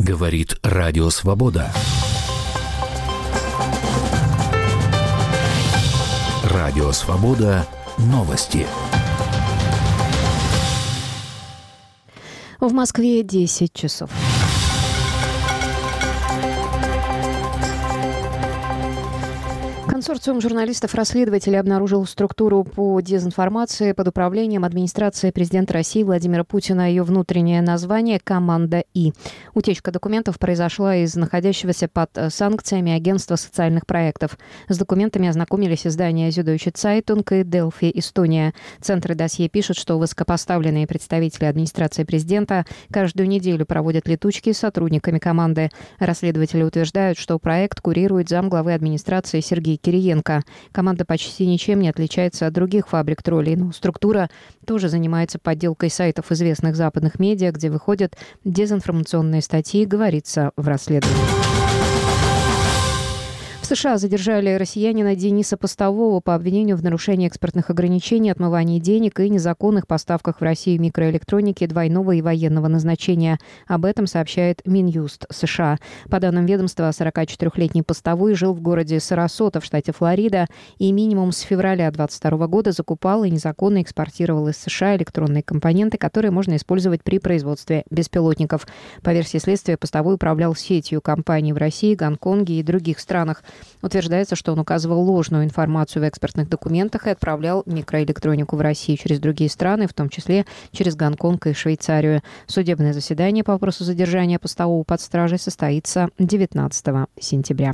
Говорит Радио Свобода. Радио Свобода. Новости. В Москве 10 часов. Консорциум журналистов-расследователей обнаружил структуру по дезинформации под управлением администрации президента России Владимира Путина. Ее внутреннее название «Команда И». Утечка документов произошла из находящегося под санкциями Агентства социальных проектов. С документами ознакомились издания «Süddeutsche Zeitung» и «Delfi Эстония». Центры досье пишут, что высокопоставленные представители администрации президента каждую неделю проводят летучки с сотрудниками команды. Расследователи утверждают, что проект курирует замглавы администрации Сергей Кириенко. Команда почти ничем не отличается от других фабрик троллей, но структура тоже занимается подделкой сайтов известных западных медиа, где выходят дезинформационные статьи, говорится в расследовании. В США задержали россиянина Дениса Постового по обвинению в нарушении экспортных ограничений, отмывании денег и незаконных поставках в Россию микроэлектроники двойного и военного назначения. Об этом сообщает Минюст США. По данным ведомства, 44-летний Постовой жил в городе Сарасота в штате Флорида и минимум с февраля 2022 года закупал и незаконно экспортировал из США электронные компоненты, которые можно использовать при производстве беспилотников. По версии следствия, Постовой управлял сетью компаний в России, Гонконге и других странах. Утверждается, что он указывал ложную информацию в экспортных документах и отправлял микроэлектронику в Россию через другие страны, в том числе через Гонконг и Швейцарию. Судебное заседание по вопросу задержания Постового под стражей состоится 19 сентября.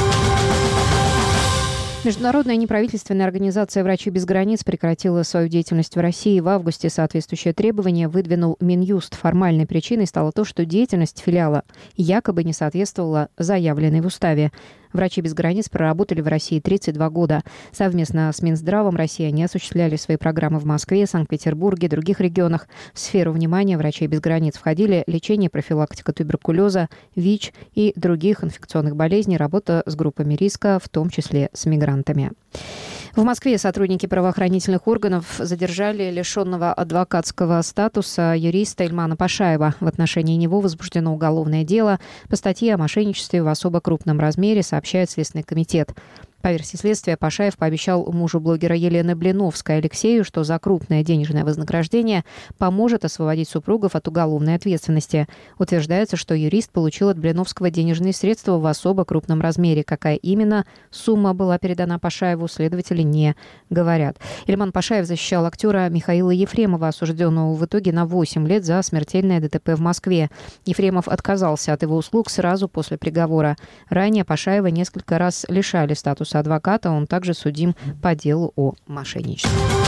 Международная неправительственная организация «Врачи без границ» прекратила свою деятельность в России в августе. Соответствующее требование выдвинул Минюст. Формальной причиной стало то, что деятельность филиала якобы не соответствовала заявленной в уставе. «Врачи без границ» проработали в России 32 года. Совместно с Минздравом России они осуществляли свои программы в Москве, Санкт-Петербурге, других регионах. В сферу внимания «Врачей без границ» входили лечение и профилактика туберкулеза, ВИЧ и других инфекционных болезней, работа с группами риска, в том числе с мигрантами. В Москве сотрудники правоохранительных органов задержали лишенного адвокатского статуса юриста Ильмана Пашаева. В отношении него возбуждено уголовное дело по статье о мошенничестве в особо крупном размере, сообщает Следственный комитет. По версии следствия, Пашаев пообещал мужу блогера Елены Блиновской Алексею, что за крупное денежное вознаграждение поможет освободить супругов от уголовной ответственности. Утверждается, что юрист получил от Блиновского денежные средства в особо крупном размере. Какая именно сумма была передана Пашаеву, следователи не говорят. Ильман Пашаев защищал актера Михаила Ефремова, осужденного в итоге на 8 лет за смертельное ДТП в Москве. Ефремов отказался от его услуг сразу после приговора. Ранее Пашаева несколько раз лишали статуса адвоката, он также судим по делу о мошенничестве.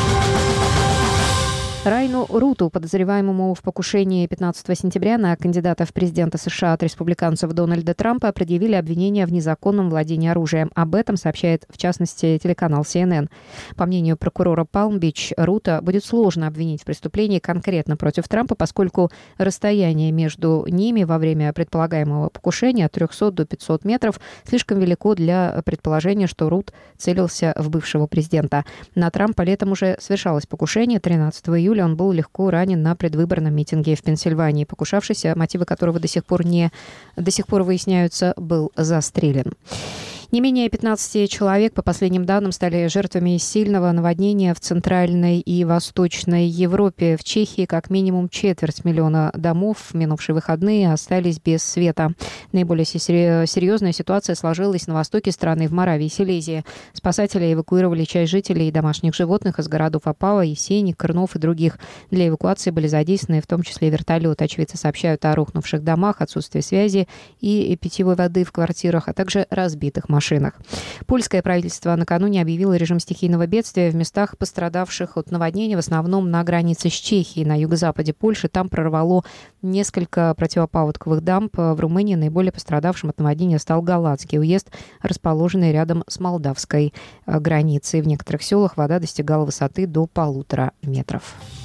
Райну Руту, подозреваемому в покушении 15 сентября на кандидата в президенты США от республиканцев Дональда Трампа, предъявили обвинения в незаконном владении оружием. Об этом сообщает, в частности, телеканал CNN. По мнению прокурора Палм-Бич, Рута будет сложно обвинить в преступлении конкретно против Трампа, поскольку расстояние между ними во время предполагаемого покушения от 300 до 500 метров слишком велико для предположения, что Рут целился в бывшего президента. На Трампа летом уже совершалось покушение 13 июля. Он был легко ранен на предвыборном митинге в Пенсильвании. Покушавшийся, мотивы которого до сих пор выясняются, был застрелен. Не менее 15 человек, по последним данным, стали жертвами сильного наводнения в Центральной и Восточной Европе. В Чехии как минимум 250 000 домов в минувшие выходные остались без света. Наиболее серьезная ситуация сложилась на востоке страны, в Моравии и Силезии. Спасатели эвакуировали часть жителей и домашних животных из городов Опава, Есени, Крнов и других. Для эвакуации были задействованы в том числе вертолеты. Очевидцы сообщают о рухнувших домах, отсутствии связи и питьевой воды в квартирах, а также разбитых машинах. Польское правительство накануне объявило режим стихийного бедствия в местах, пострадавших от наводнения, в основном на границе с Чехией, на юго-западе Польши. Там прорвало несколько противопаводковых дамб. В Румынии наиболее пострадавшим от наводнения стал Галатский уезд, расположенный рядом с молдавской границей. В некоторых селах вода достигала высоты до 1,5 метров.